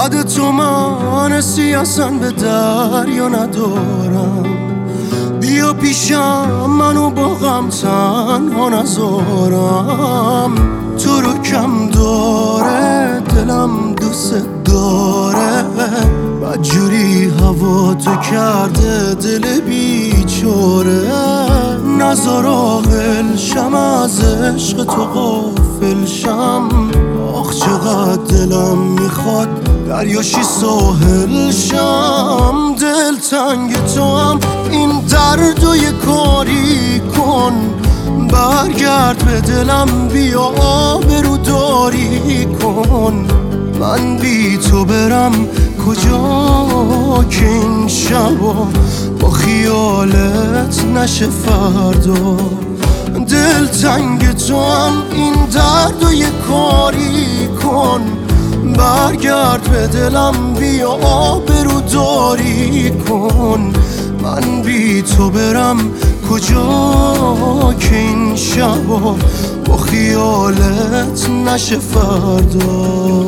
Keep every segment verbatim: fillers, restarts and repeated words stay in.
بعد تو من سیاست به دریا ندارم. بیا پیشم منو با غم تنها نذارم. تو رو کم داره دلم دوست داره، بدجوری هوا تو کرده دل بیچاره. نذار عاقل شم از عشق تو غافل شم. آخ چقدر دلم میخواد دریاشی ساحل شم. دل تنگ تو هم این درد و یه کاری کن. برگرد به دلم بیا آبرو داری کن. من بی تو برم کجا که این شبا با خیالت نشه فردا. دل تنگ تو هم این درد و یه کاری کن. برگرد به دلم بیا آبرو داری کن. من بی تو برم کجا که این شبا با خیالت نشه فردا.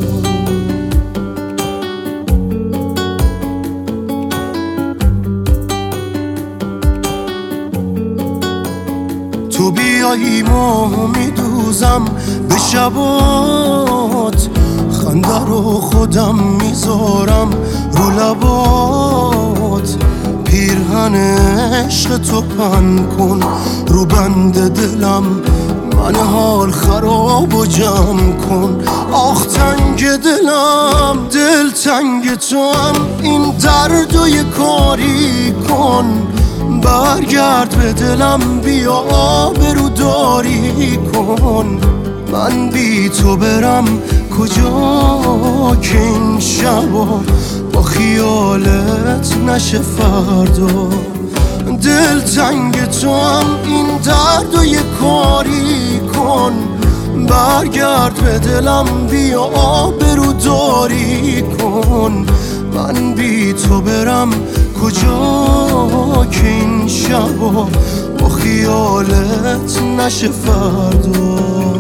تو بیایی ما میدوزم به شبات. خنده رو خودم میذارم رو لبات. پیرهن عشق تو پن کن رو بند دلم. من حال خراب و جمع کن. آخ تنگ دلم دل تنگ تو هم این درد و یه کاری کن. برگرد به دلم بیا آبرو داری کن. من بی تو برم کجا که این شبا با خیالت نشه فردا. دل تنگ تو هم این درد و یه کاری کن. برگرد به دلم بیا آبرو داری کن. من بی تو برم کجا که این شبا با خیالت نشه فردا.